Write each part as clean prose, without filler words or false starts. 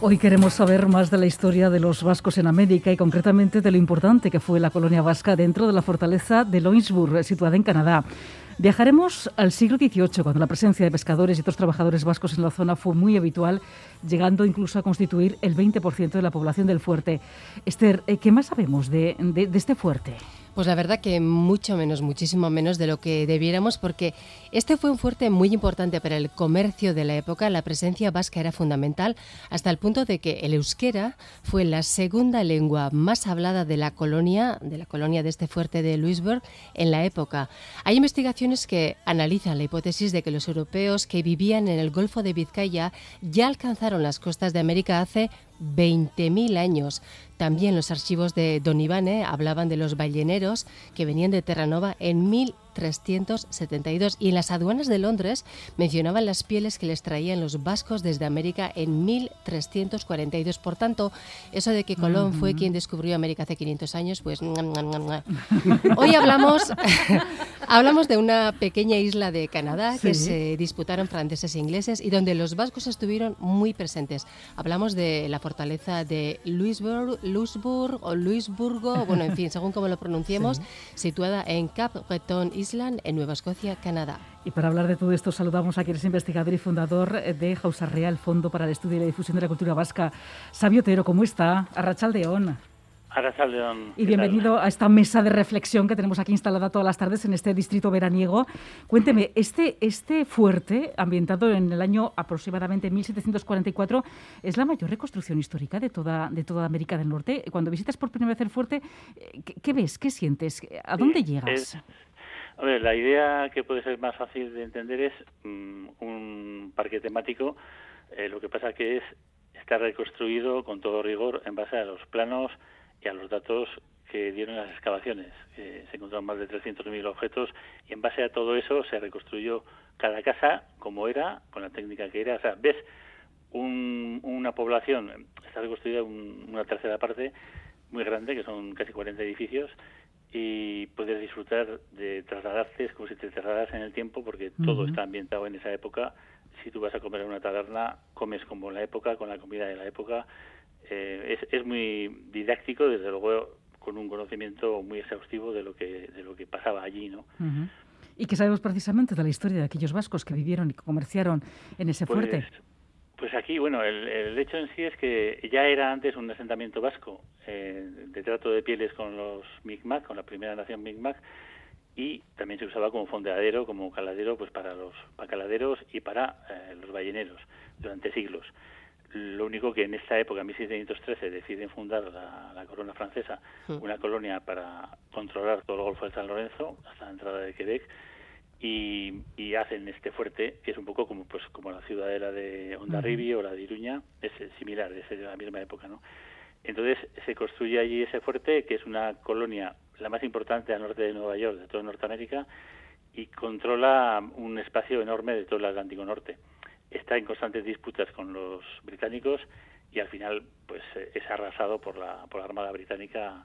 Hoy queremos saber más de la historia de los vascos en América y concretamente de lo importante que fue la colonia vasca dentro de la fortaleza de Louisbourg, situada en Canadá. Viajaremos al siglo XVIII, cuando la presencia de pescadores y otros trabajadores vascos en la zona fue muy habitual, llegando incluso a constituir el 20% de la población del fuerte. Esther, ¿qué más sabemos de este fuerte? Pues la verdad que mucho menos, muchísimo menos de lo que debiéramos, porque este fue un fuerte muy importante para el comercio de la época. La presencia vasca era fundamental, hasta el punto de que el euskera fue la segunda lengua más hablada de la colonia de este fuerte de Louisbourg en la época. Hay investigaciones que analizan la hipótesis de que los europeos que vivían en el Golfo de Vizcaya ya alcanzaron las costas de América hace 20.000 años. También los archivos de Don Ivane hablaban de los balleneros que venían de Terranova en 1372 y en las aduanas de Londres mencionaban las pieles que les traían los vascos desde América en 1342. Por tanto, eso de que Colón fue quien descubrió América hace 500 años, pues... Hoy hablamos de una pequeña isla de Canadá que se disputaron franceses e ingleses y donde los vascos estuvieron muy presentes. Hablamos de la fortaleza de Louisburgo, bueno, en fin, según como lo pronunciemos, situada en Cap Breton Island, en Nueva Escocia, Canadá. Y para hablar de todo esto saludamos a quien es investigador y fundador de Jausarrea, el Fondo para el Estudio y la Difusión de la Cultura Vasca. Xabi Otero, ¿cómo está? Arratsaldeon. Arratsaldeon. Y bienvenido a esta mesa de reflexión que tenemos aquí instalada todas las tardes en este distrito veraniego. Cuénteme, este fuerte, ambientado en el año aproximadamente 1744, es la mayor reconstrucción histórica de toda América del Norte. Cuando visitas por primera vez el fuerte, ¿qué ves? ¿Qué sientes? ¿A dónde llegas? La idea que puede ser más fácil de entender es un parque temático. Lo que pasa que está reconstruido con todo rigor en base a los planos y a los datos que dieron las excavaciones. Se encontraron más de 300.000 objetos y en base a todo eso se reconstruyó cada casa como era, con la técnica que era. O sea, ves una población, está reconstruida una tercera parte muy grande, que son casi 40 edificios, y puedes disfrutar de trasladarte, es como si te trasladaras en el tiempo, porque todo está ambientado en esa época. Si tú vas a comer en una taberna, comes como en la época, con la comida de la época. Es muy didáctico, desde luego, con un conocimiento muy exhaustivo de lo que pasaba allí, ¿no? ¿Y qué sabemos precisamente de la historia de aquellos vascos que vivieron y que comerciaron en ese fuerte? Pues aquí, bueno, el hecho en sí es que ya era antes un asentamiento vasco de trato de pieles con los Mi'kmaq, con la primera nación Mi'kmaq, y también se usaba como fondeadero, como caladero, pues para los caladeros y para los balleneros durante siglos. Lo único que en esta época, en 1713, deciden fundar la corona francesa, una colonia para controlar todo el Golfo de San Lorenzo, hasta la entrada de Quebec, y hacen este fuerte, que es un poco como la ciudadela de Hondarribia o la de Iruña, es similar, es de la misma época, ¿no? Entonces se construye allí ese fuerte, que es una colonia la más importante al norte de Nueva York, de toda Norteamérica, y controla un espacio enorme de todo el Atlántico Norte. Está en constantes disputas con los británicos y al final pues es arrasado por la Armada Británica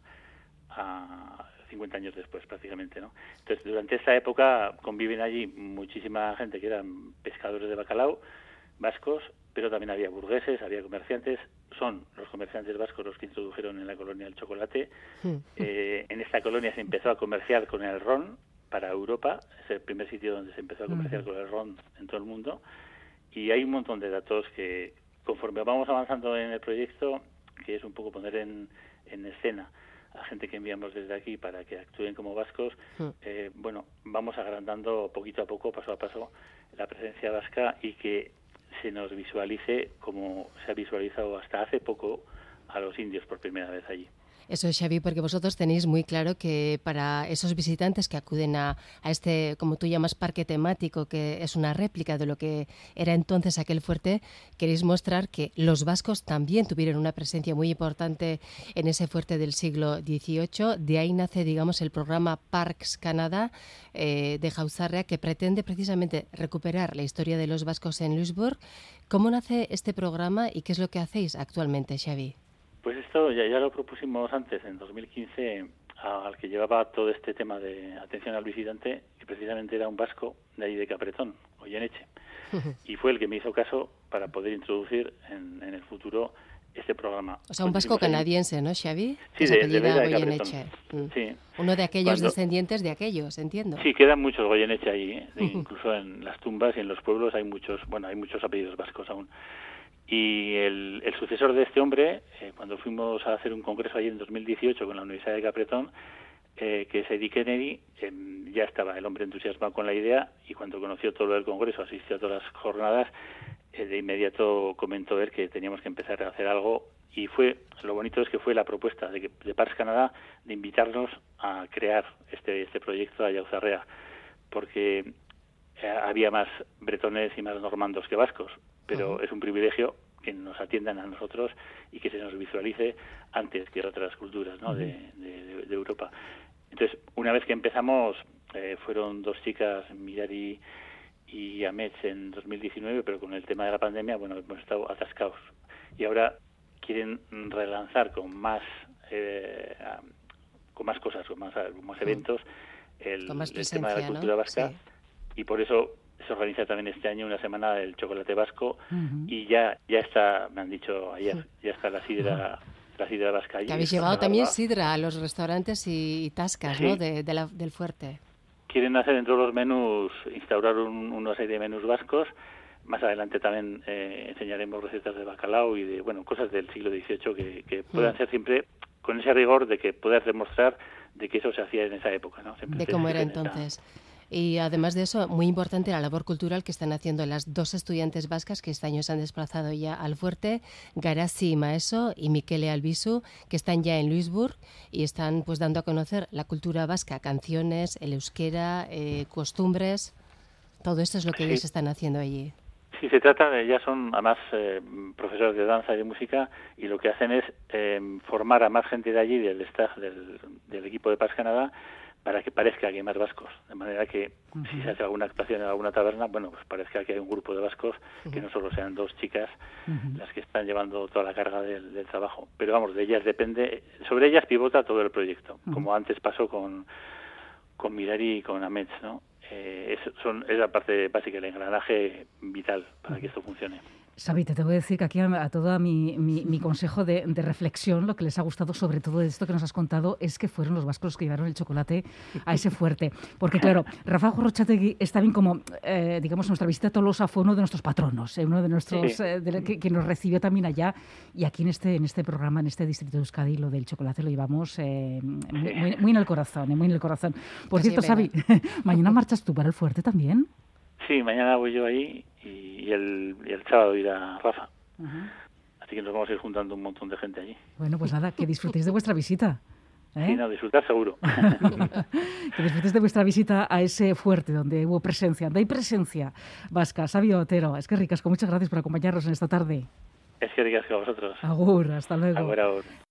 a 50 años después prácticamente, ¿no? Entonces durante esta época conviven allí muchísima gente que eran pescadores de bacalao, vascos, pero también había burgueses, había comerciantes. Son los comerciantes vascos los que introdujeron en la colonia el chocolate. En esta colonia se empezó a comerciar con el ron para Europa, es el primer sitio donde se empezó a comerciar con el ron en todo el mundo. Y hay un montón de datos que, conforme vamos avanzando en el proyecto, que es un poco poner en escena a gente que enviamos desde aquí para que actúen como vascos, vamos agrandando poquito a poco, paso a paso, la presencia vasca y que se nos visualice como se ha visualizado hasta hace poco a los indios por primera vez allí. Eso es, Xavi, porque vosotros tenéis muy claro que para esos visitantes que acuden a este, como tú llamas, parque temático, que es una réplica de lo que era entonces aquel fuerte, queréis mostrar que los vascos también tuvieron una presencia muy importante en ese fuerte del siglo XVIII. De ahí nace, digamos, el programa Parks Canadá de Jausarrea, que pretende precisamente recuperar la historia de los vascos en Louisbourg. ¿Cómo nace este programa y qué es lo que hacéis actualmente, Xavi? Pues esto ya lo propusimos antes, en 2015, al que llevaba todo este tema de atención al visitante, que precisamente era un vasco de ahí de Capretón, Goyeneche. y fue el que me hizo caso para poder introducir en el futuro este programa. O sea, un vasco canadiense, ¿no, Xavi? Sí, de Goyeneche. Sí. Uno de aquellos descendientes de aquellos, entiendo. Sí, quedan muchos Goyeneche ahí, incluso en las tumbas y en los pueblos hay muchos apellidos vascos aún. Y el sucesor de este hombre, cuando fuimos a hacer un congreso allí en 2018 con la Universidad de Capretón, que es Eddie Kennedy, ya estaba el hombre entusiasmado con la idea, y cuando conoció todo lo del congreso, asistió a todas las jornadas, de inmediato comentó él que teníamos que empezar a hacer algo, y lo bonito es que fue la propuesta de Pars Canadá de invitarnos a crear este proyecto a Yauzarrea, porque había más bretones y más normandos que vascos, pero es un privilegio que nos atiendan a nosotros y que se nos visualice antes que otras culturas, ¿no? de Europa. Entonces, una vez que empezamos, fueron 2 chicas, Mirari y Amets, en 2019, pero con el tema de la pandemia, bueno, hemos estado atascados. Y ahora quieren relanzar con más cosas, con más eventos, el tema de la cultura vasca, sí. Y por eso se organiza también este año una semana del chocolate vasco, y ya está, me han dicho ayer, ya está la sidra vasca allí. Que habéis llevado también sidra a los restaurantes y tascas, sí, ¿no? Del fuerte. Quieren hacer dentro de los menús, instaurar una serie de menús vascos. Más adelante también enseñaremos recetas de bacalao y de cosas del siglo XVIII que puedan ser siempre con ese rigor de que poder demostrar de que eso se hacía en esa época, ¿no? De cómo era entonces. Y además de eso, muy importante la labor cultural que están haciendo las 2 estudiantes vascas que este año se han desplazado ya al fuerte, Garazi Maeso y Miquele Albizu, que están ya en Luisburg y están pues dando a conocer la cultura vasca, canciones, el euskera, costumbres, todo esto es lo que ellos están haciendo allí. Sí, se trata de, ya son además profesores de danza y de música, y lo que hacen es formar a más gente de allí, del staff del equipo de Pars Canadá, para que parezca que hay más vascos, de manera que si se hace alguna actuación en alguna taberna, pues parezca que hay un grupo de vascos, que no solo sean 2 chicas las que están llevando toda la carga del trabajo. Pero vamos, de ellas depende, sobre ellas pivota todo el proyecto, como antes pasó con Mirari y con Amets, ¿no? Es la parte básica, el engranaje vital para que esto funcione. Xavi, te tengo que decir que aquí a todo mi consejo de reflexión, lo que les ha gustado sobre todo de esto que nos has contado es que fueron los vascos los que llevaron el chocolate a ese fuerte. Porque claro, Rafa Gorrotxategi está bien como, digamos, nuestra visita a Tolosa fue uno de nuestros patronos, uno de nuestros, que nos recibió también allá, y aquí en este programa, en este distrito de Euskadi, lo del chocolate lo llevamos muy en el corazón, muy en el corazón. Por cierto, Xavi, ¿mañana marchas tú para el fuerte también? Sí, mañana voy yo ahí y el sábado irá Rafa. Así que nos vamos a ir juntando un montón de gente allí. Bueno, pues nada, que disfrutéis de vuestra visita. Sí, disfrutar seguro. Que disfrutéis de vuestra visita a ese fuerte donde hubo presencia, donde hay presencia vasca. Xavi Otero, es que ricasco, muchas gracias por acompañarnos en esta tarde. Es que ricasco a vosotros. Agur, hasta luego. Agur.